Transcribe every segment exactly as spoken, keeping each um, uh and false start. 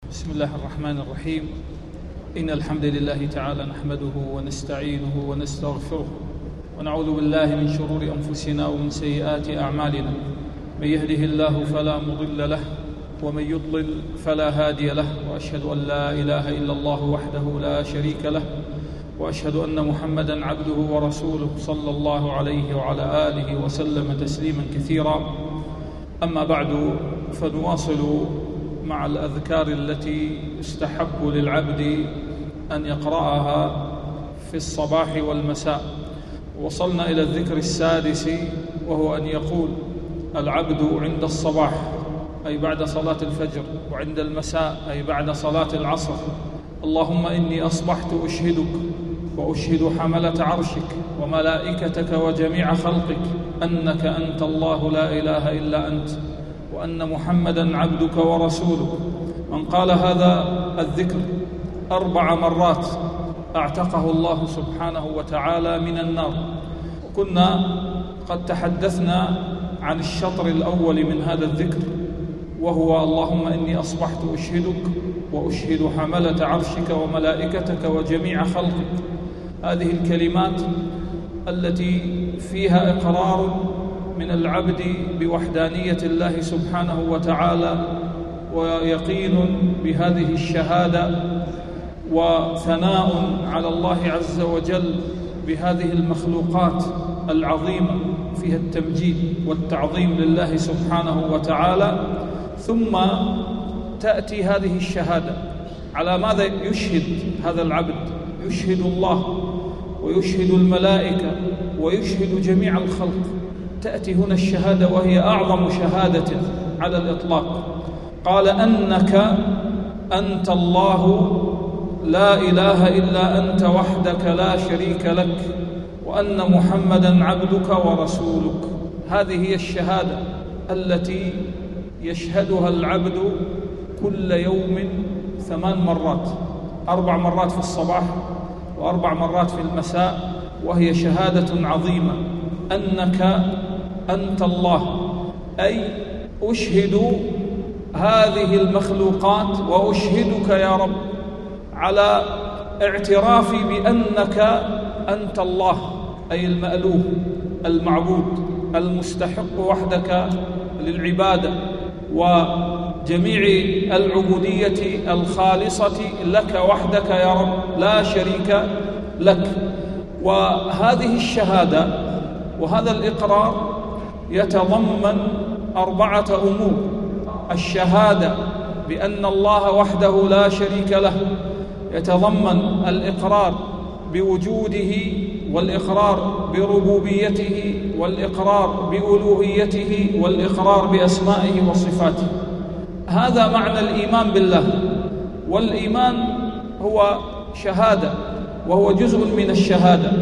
بسم الله الرحمن الرحيم. إن الحمد لله تعالى نحمده ونستعينه ونستغفره ونعوذ بالله من شرور أنفسنا ومن سيئات أعمالنا. من يهده الله فلا مضل له ومن يضلل فلا هادي له، وأشهد أن لا إله إلا الله وحده لا شريك له، وأشهد أن محمدًا عبده ورسوله صلى الله عليه وعلى آله وسلم تسليمًا كثيرا. أما بعد، فنواصل مع الأذكار التي يستحب للعبد أن يقرأها في الصباح والمساء. وصلنا إلى الذكر السادس، وهو أن يقول العبد عند الصباح أي بعد صلاة الفجر، وعند المساء أي بعد صلاة العصر: اللهم إني أصبحت أشهدك وأشهد حملة عرشك وملائكتك وجميع خلقك أنك أنت الله لا إله إلا أنت، وأن محمدًا عبدك ورسولك. من قال هذا الذكر أربع مرات أعتقه الله سبحانه وتعالى من النار. وكنا قد تحدثنا عن الشطر الأول من هذا الذكر، وهو اللهم إني أصبحت أشهدك وأشهد حملة عرشك وملائكتك وجميع خلقك. هذه الكلمات التي فيها إقرار من العبد بوحدانية الله سبحانه وتعالى، ويقين بهذه الشهادة، وثناء على الله عز وجل بهذه المخلوقات العظيمة، فيها التمجيد والتعظيم لله سبحانه وتعالى. ثم تأتي هذه الشهادة على ماذا يشهد هذا العبد؟ يشهد الله ويشهد الملائكة ويشهد جميع الخلق. تأتي هنا الشهادة وهي أعظم شهادة على الإطلاق. قال أنك أنت الله لا إله إلا أنت وحدك لا شريك لك، وأن محمدًا عبدك ورسولك. هذه هي الشهادة التي يشهدها العبد كل يوم ثمان مرات، أربع مرات في الصباح وأربع مرات في المساء، وهي شهادة عظيمة أنك أنت الله، أي أشهد هذه المخلوقات وأشهدك يا رب على اعترافي بأنك أنت الله، أي المألوه المعبود المستحق وحدك للعبادة وجميع العبودية الخالصة لك وحدك يا رب لا شريك لك. وهذه الشهادة وهذا الإقرار يتضمن أربعة أمور: الشهادة بأن الله وحده لا شريك له، يتضمن الإقرار بوجوده والإقرار بربوبيته والإقرار بألوهيته والإقرار بأسمائه وصفاته. هذا معنى الإيمان بالله. والإيمان هو شهادة، وهو جزء من الشهادة.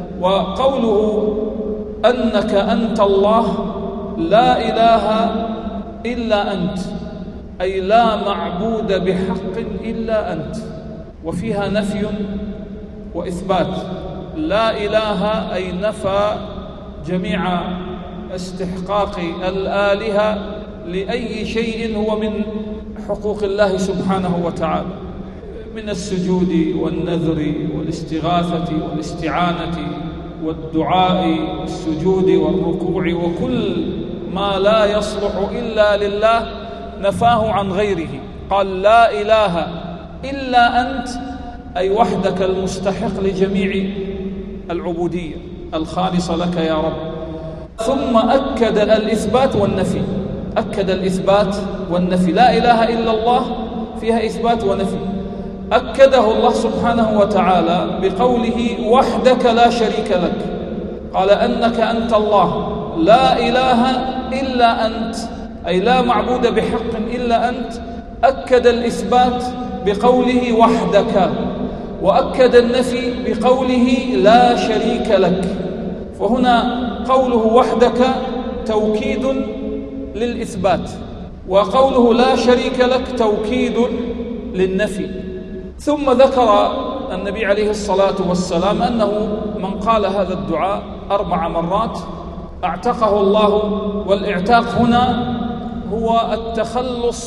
وقوله أنك أنت الله لا إله إلا أنت، أي لا معبود بحق إلا أنت، وفيها نفي وإثبات. لا إله أي نفى جميع استحقاق الآلهة لأي شيء هو من حقوق الله سبحانه وتعالى، من السجود والنذر والاستغاثة والاستعانة والدعاء والسجود والركوع، وكل ما لا يصلح إلا لله نفاه عن غيره. قال لا إله إلا أنت، أي وحدك المستحق لجميع العبودية الخالصة لك يا رب. ثم أكد الإثبات والنفي، أكد الإثبات والنفي. لا إله إلا الله فيها إثبات ونفي، أكده الله سبحانه وتعالى بقوله وحدك لا شريك لك. قال أنك أنت الله لا إله إلا أنت، أي لا معبود بحق إلا أنت. أكد الإثبات بقوله وحدك، وأكد النفي بقوله لا شريك لك. فهنا قوله وحدك توكيد للإثبات، وقوله لا شريك لك توكيد للنفي. ثم ذكر النبي عليه الصلاة والسلام أنه من قال هذا الدعاء أربع مرات أعتقه الله. والإعتاق هنا هو التخلص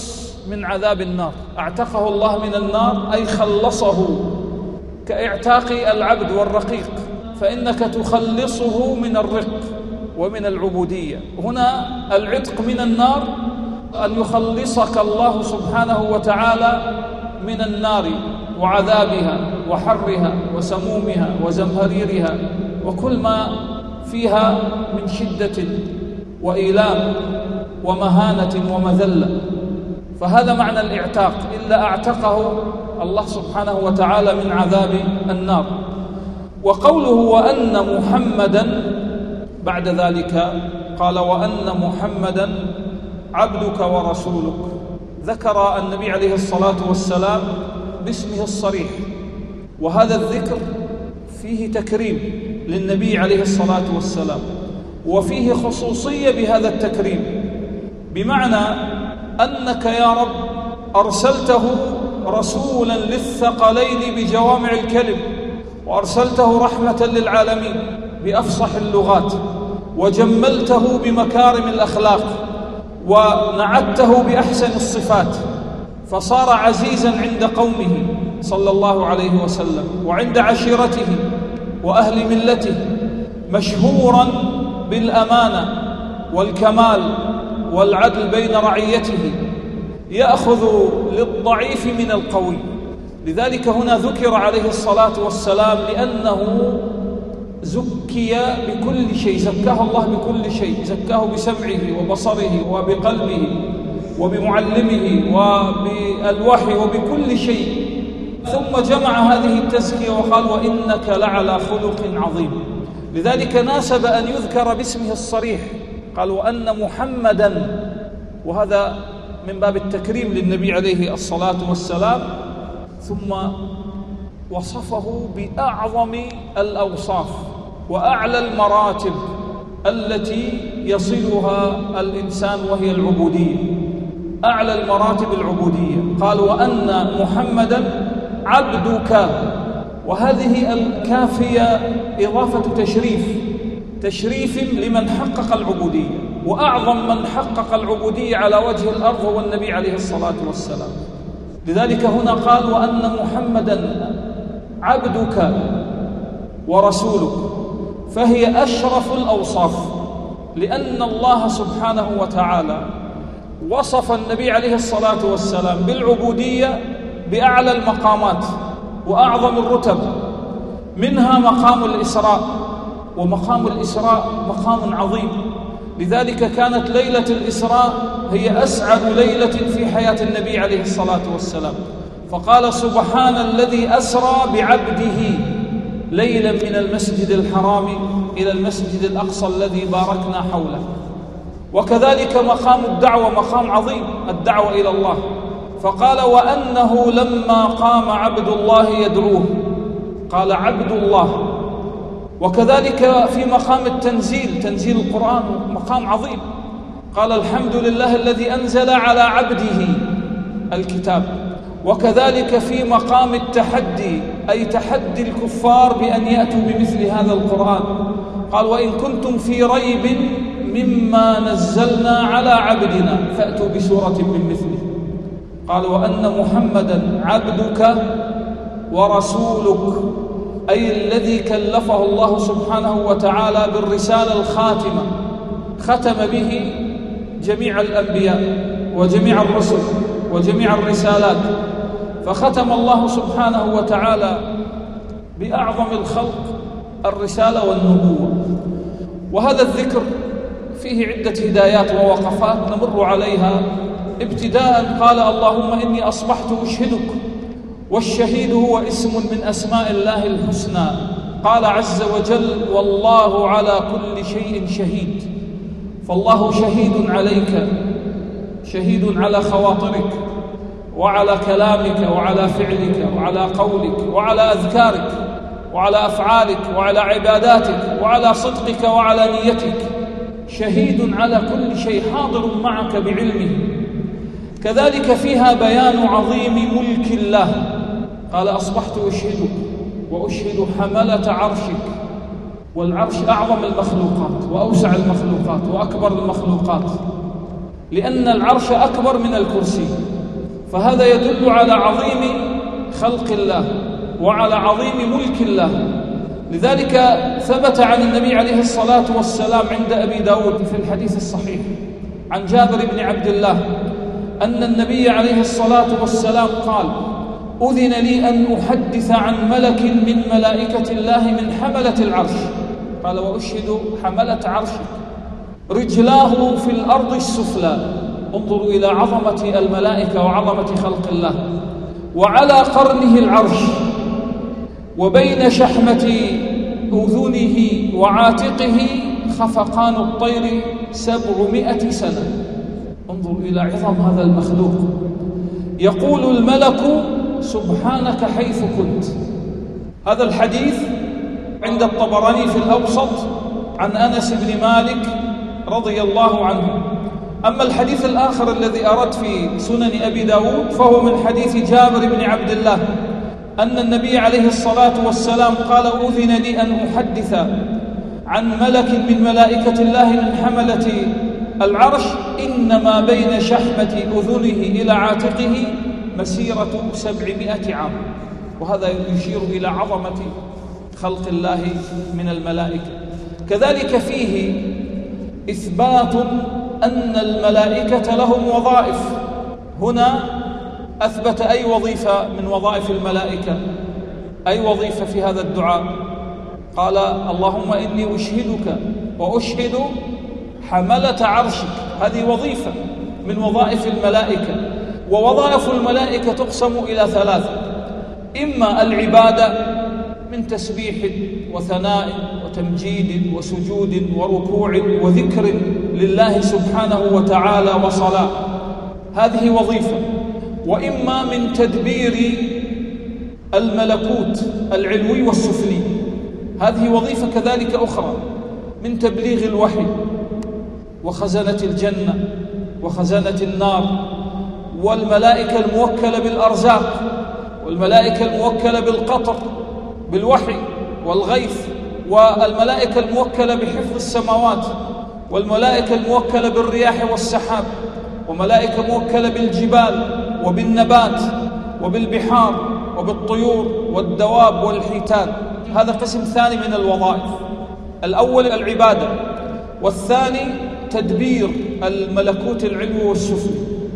من عذاب النار، اعتقه الله من النار أي خلصه، كاعتاق العبد والرقيق، فإنك تخلصه من الرق ومن العبودية. هنا العتق من النار أن يخلصك الله سبحانه وتعالى من النار وعذابها وحرها وسمومها وزمهريرها وكل ما فيها من شدة وإيلام ومهانة ومذلة. فهذا معنى الاعتاق، إلا أعتقه الله سبحانه وتعالى من عذاب النار. وقوله وأن محمدا بعد ذلك قال وأن محمدا عبدك ورسولك، ذكر النبي عليه الصلاة والسلام باسمه الصريح، وهذا الذكر فيه تكريم للنبي عليه الصلاة والسلام، وفيه خصوصية بهذا التكريم، بمعنى أنك يا رب أرسلته رسولا للثقلين بجوامع الكلم، وأرسلته رحمة للعالمين بأفصح اللغات، وجملته بمكارم الأخلاق، ونعته بأحسن الصفات، فصار عزيزا عند قومه صلى الله عليه وسلم وعند عشيرته وأهل ملته، مشهورا بالأمانة والكمال والعدل بين رعيته، يأخذ للضعيف من القوي. لذلك هنا ذكر عليه الصلاة والسلام لأنه زكي بكل شيء، زكاه الله بكل شيء، زكاه بسمعه وبصره وبقلبه وبمعلمه وبالوحي وبكل شيء، ثم جمع هذه التزكية وقال وإنك لعلى خلق عظيم. لذلك ناسب أن يذكر باسمه الصريح، قال وأن محمدا، وهذا من باب التكريم للنبي عليه الصلاة والسلام، ثم وصفه بأعظم الأوصاف وأعلى المراتب التي يصلها الإنسان، وهي العبودية، أعلى المراتب العبودية. قال وأن محمدا عبدك، وهذه الكافية إضافة تشريف، تشريف لمن حقق العبودية، وأعظم من حقق العبودية على وجه الأرض هو النبي عليه الصلاة والسلام. لذلك هنا قال وأن محمدا عبدك ورسولك، فهي أشرف الأوصاف، لأن الله سبحانه وتعالى وصف النبي عليه الصلاة والسلام بالعبودية بأعلى المقامات وأعظم الرتب، منها مقام الإسراء، ومقام الإسراء مقام عظيم. لذلك كانت ليلة الإسراء هي أسعد ليلة في حياة النبي عليه الصلاة والسلام، فقال سبحان الذي أسرى بعبده ليلا من المسجد الحرام إلى المسجد الأقصى الذي باركنا حوله. وكذلك مقام الدعوة مقام عظيم، الدعوة إلى الله، فقال وأنه لما قام عبد الله يدعوه قال عبد الله. وكذلك في مقام التنزيل، تنزيل القرآن مقام عظيم، قال الحمد لله الذي أنزل على عبده الكتاب. وكذلك في مقام التحدي، أي تحدي الكفار بأن يأتوا بمثل هذا القرآن، قال وإن كنتم في ريب مما نزلنا على عبدنا فأتوا بسورة من مثله. قال وأن محمدا عبدك ورسولك، أي الذي كلفه الله سبحانه وتعالى بالرسالة الخاتمة، ختم به جميع الأنبياء وجميع الرسل وجميع الرسالات، فختم الله سبحانه وتعالى بأعظم الخلق الرسالة والنبوة. وهذا الذكر فيه عدة هدايات ووقفات نمر عليها. ابتداء قال اللهم إني أصبحت أشهدك، والشهيد هو اسم من أسماء الله الحسنى. قال عز وجل والله على كل شيء شهيد، فالله شهيد عليك، شهيد على خواطرك وعلى كلامك وعلى فعلك وعلى قولك وعلى أذكارك وعلى أفعالك وعلى عباداتك وعلى صدقك وعلى نيتك، شهيد على كل شيء، حاضر معك بعلمه. كذلك فيها بيان عظيم ملك الله، قال أصبحت أشهدك وأشهد حملة عرشك، والعرش أعظم المخلوقات وأوسع المخلوقات وأكبر المخلوقات، لأن العرش أكبر من الكرسي، فهذا يدل على عظيم خلق الله وعلى عظيم ملك الله. لذلك ثبت عن النبي عليه الصلاة والسلام عند أبي داود في الحديث الصحيح عن جابر بن عبد الله أن النبي عليه الصلاة والسلام قال: أذن لي أن أحدث عن ملك من ملائكة الله من حملة العرش. قال: وأشهد حملة عرشك رجلاه في الأرض السفلى. انظروا إلى عظمة الملائكة وعظمة خلق الله. وعلى قرنه العرش، وبين شحمة أذنه وعاتقه خفقان الطير سبعمائة سنة. انظروا إلى عظم هذا المخلوق. يقول الملك: سبحانك حيث كنت. هذا الحديث عند الطبراني في الأوسط عن أنس بن مالك رضي الله عنه. أما الحديث الآخر الذي أردت في سنن أبي داود فهو من حديث جابر بن عبد الله أن النبي عليه الصلاة والسلام قال: أذن لي أن أحدث عن ملك من ملائكة الله من حملة العرش إنما بين شحمة أذنه إلى عاتقه مسيرة سبعمائة عام. وهذا يشير إلى عظمة خلق الله من الملائكة. كذلك فيه إثبات أن الملائكة لهم وظائف. هنا أثبت أي وظيفة من وظائف الملائكة، أي وظيفة في هذا الدعاء؟ قال: اللهم إني أشهدك وأشهد حملة عرشك. هذه وظيفة من وظائف الملائكة. ووظائف الملائكة تقسم إلى ثلاثة: إما العبادة من تسبيح وثناء وتمجيد وسجود وركوع وذكر لله سبحانه وتعالى وصلاة، هذه وظيفة. وإما من تدبير الملكوت العلوي والسفلي، هذه وظيفة كذلك أخرى، من تبليغ الوحي وخزنة الجنة وخزنة النار، والملائكة الموكلة بالأرزاق، والملائكة الموكلة بالقطر بالوحي والغيث، والملائكة الموكلة بحفظ السماوات، والملائكة الموكلة بالرياح والسحاب، وملائكة موكلة بالجبال وبالنبات وبالبحار وبالطيور والدواب والحيتان. هذا قسم ثاني من الوظائف. الأول العبادة، والثاني تدبير الملكوت العلوي والسفلي.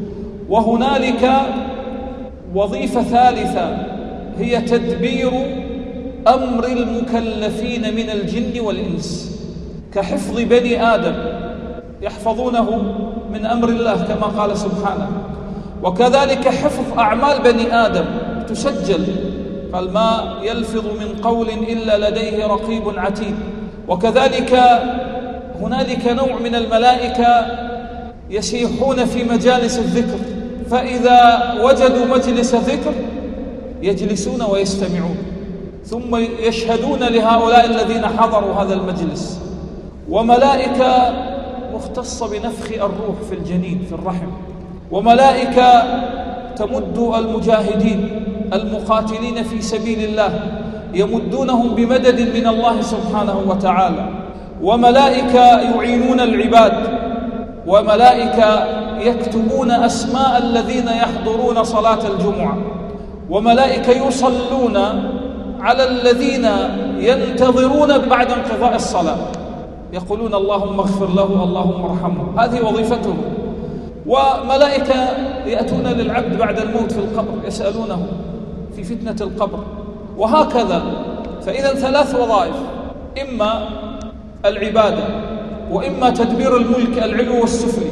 وهنالك وظيفة ثالثة هي تدبير أمر المكلفين من الجن والإنس، كحفظ بني آدم، يحفظونه من أمر الله كما قال سبحانه. وكذلك حفظ أعمال بني آدم تسجل، قال: ما يلفظ من قول إلا لديه رقيب عتيد. وكذلك هنالك نوع من الملائكة يسيحون في مجالس الذكر، فإذا وجدوا مجلس ذكر يجلسون ويستمعون، ثم يشهدون لهؤلاء الذين حضروا هذا المجلس. وملائكة مختصة بنفخ الروح في الجنين في الرحم، وملائكة تمد المجاهدين المقاتلين في سبيل الله، يمدونهم بمدد من الله سبحانه وتعالى. وملائكة يعينون العباد، وملائكة يكتبون أسماء الذين يحضرون صلاة الجمعة، وملائكة يصلون على الذين ينتظرون بعد انقضاء الصلاة، يقولون: اللهم اغفر له، اللهم ارحمه. هذه وظيفتهم. وملائكة يأتون للعبد بعد الموت في القبر يسألونه في فتنة القبر، وهكذا. فإذا ثلاث وظائف: إما العبادة، وإما تدبير الملك العلو والسفلي،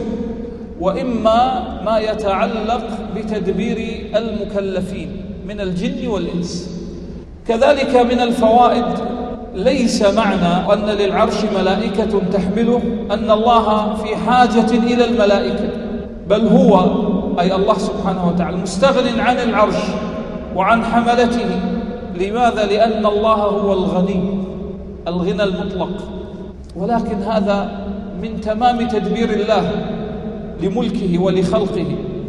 وإما ما يتعلق بتدبير المكلفين من الجن والإنس. كذلك من الفوائد: ليس معنى أن للعرش ملائكة تحمله أن الله في حاجة إلى الملائكة، بل هو أي الله سبحانه وتعالى مستغن عن العرش وعن حملته. لماذا؟ لأن الله هو الغني الغنى المطلق. ولكن هذا من تمام تدبير الله لملكه ولخلقه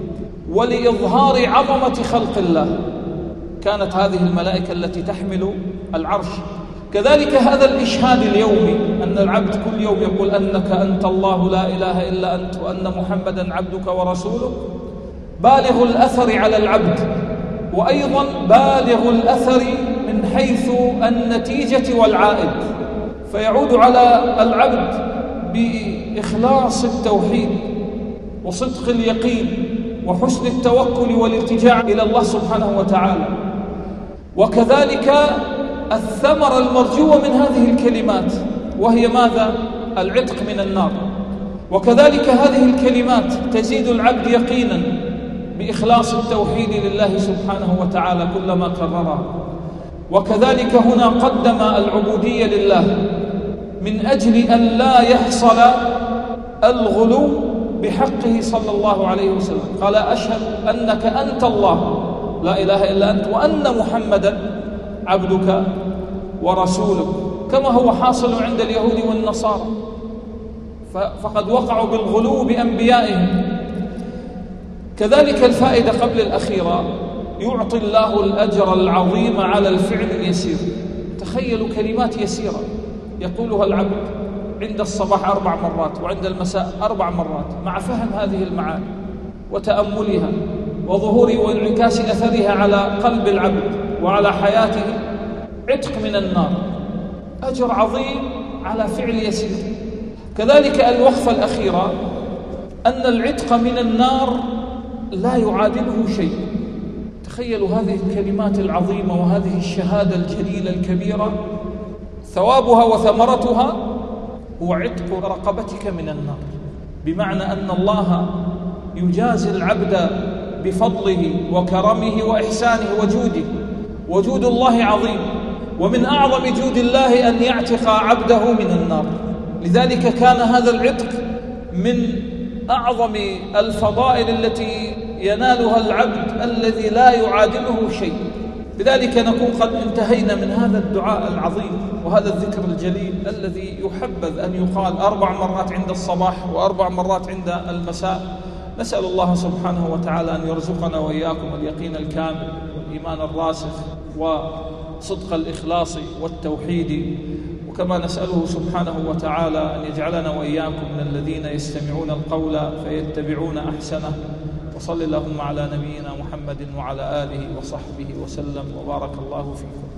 ولإظهار عظمة خلق الله، كانت هذه الملائكة التي تحمل العرش. كذلك هذا الإشهاد اليومي، أن العبد كل يوم يقول: أنك أنت الله لا إله إلا أنت، وأن محمدا عبدك ورسولك، بالغ الأثر على العبد، وأيضا بالغ الأثر من حيث النتيجة والعائد، فيعود على العبد بإخلاص التوحيد وصدق اليقين وحسن التوكل والالتجاع إلى الله سبحانه وتعالى. وكذلك الثمرة المرجوة من هذه الكلمات وهي ماذا؟ العتق من النار. وكذلك هذه الكلمات تزيد العبد يقينا بإخلاص التوحيد لله سبحانه وتعالى كلما كررها. وكذلك هنا قدم العبودية لله من أجل أن لا يحصل الغلو بحقه صلى الله عليه وسلم. قال أشهد أنك أنت الله لا إله إلا أنت وأن محمدا عبدك ورسولك، كما هو حاصل عند اليهود والنصارى، فقد وقعوا بالغلو بأنبيائهم. كذلك الفائدة قبل الأخيرة، يعطي الله الأجر العظيم على الفعل اليسير. تخيلوا كلمات يسيرة يقولها العبد عند الصباح أربع مرات وعند المساء أربع مرات، مع فهم هذه المعاني وتأملها وظهور وانعكاس أثرها على قلب العبد وعلى حياته، عتق من النار، أجر عظيم على فعل يسير. كذلك الوقفة الأخيرة، أن العتق من النار لا يعادله شيء. تخيلوا هذه الكلمات العظيمة وهذه الشهادة الجليلة الكبيرة، ثوابها وثمرتها هو عتق رقبتك من النار، بمعنى أن الله يجازي العبد بفضله وكرمه وإحسانه وجوده. وجود الله عظيم، ومن أعظم جود الله أن يعتق عبده من النار. لذلك كان هذا العتق من أعظم الفضائل التي ينالها العبد الذي لا يعادله شيء. لذلك نكون قد انتهينا من هذا الدعاء العظيم وهذا الذكر الجليل الذي يحبذ أن يقال أربع مرات عند الصباح وأربع مرات عند المساء. نسأل الله سبحانه وتعالى أن يرزقنا وإياكم اليقين الكامل والإيمان الراسخ وصدق الإخلاص والتوحيد، وكما نسأله سبحانه وتعالى أن يجعلنا وإياكم من الذين يستمعون القول فيتبعون أحسنه. وصل اللهم على نبينا محمد وعلى آله وصحبه وسلم، وبارك الله فيكم.